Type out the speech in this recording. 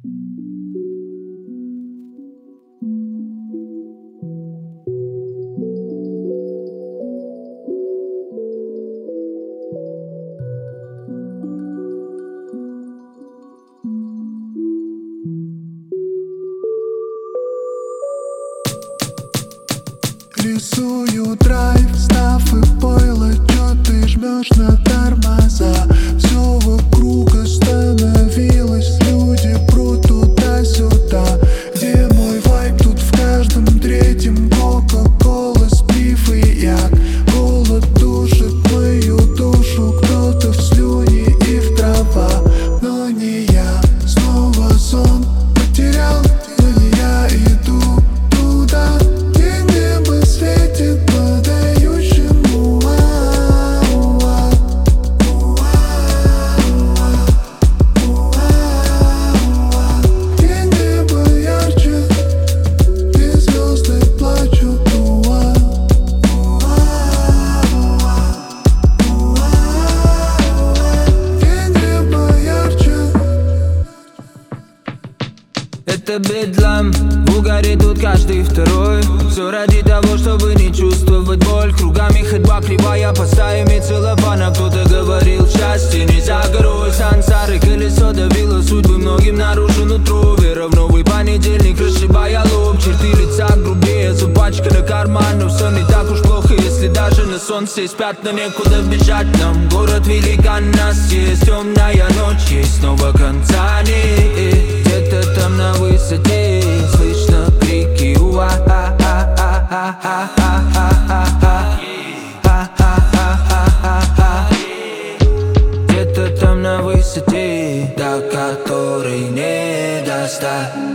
Рисую драйв, став и пойло, чё ты жмешь на тормоза? Все вокруг остановилось, люди прут туда-сюда. Где мой вайб? Тут в каждом третьем кока-кола, сплив и яд. Голод душит мою душу, кто-то в слюни и в трава. Но не я, снова сон потерял, но не я иду туда. Светит подающему где небо ярче, где звезды плачут где небо ярче. Это бедлам, в угаре тут каждый второй. Все ради того, чтобы не чувствовать боль. Кругами ходьба кривая по стаями целлофана. Кто-то говорил, счастье не за горой. Сансары, колесо давило судьбы многим наружу нутро. Вера в новый понедельник, расшибая лоб. Черты лица грубее, запачканы карман. Но все не так уж плохо, если даже на солнце спят. Но некуда бежать нам, город великан. Нас есть темная ночь, есть снова конца нет. Где-то там на высоте слышно крики где-то там на высоте, до которой не достать.